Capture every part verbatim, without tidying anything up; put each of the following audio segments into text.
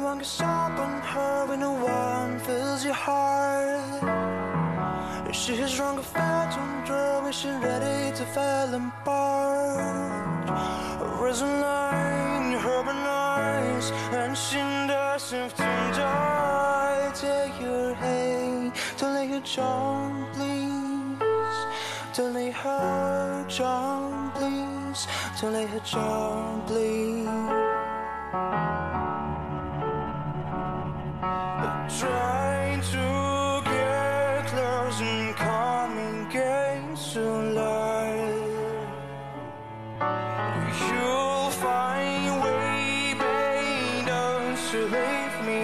won't give up on her when no one fills your heart. She's drunk, fat on drugs, when she's ready to fall apart. Risen line, her eyes, and she doesn't to die. Take your hand, don't let her down, please. Don't let her down, please. Don't let her down, please. Trying to get close and coming against the light. You'll find a way, babe, don't you leave me,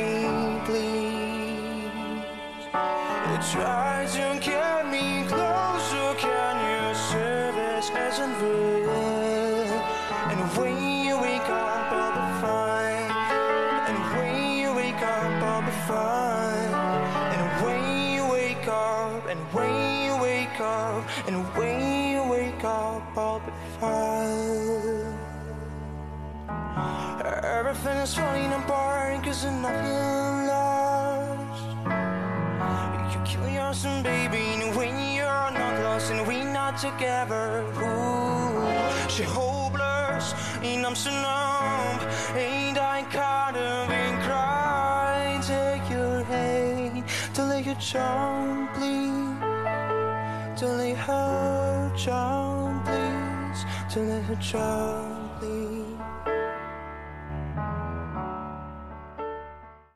please. Try to get me closer, can you service isn't real? And when you wake up, I'll be fine. And when you wake up, I'll be fine. And when you wake up, and when you wake up, and when you wake up, I'll be fine. Everything is falling apart, cause there's nothing lost. You kill yourself, baby, and when you're not lost, and we're not together. Ooh, she hopeless, and I'm so numb, and I can't even cry. Take your hand, don't let your down, please. Don't let her down, please. Don't let her down, please.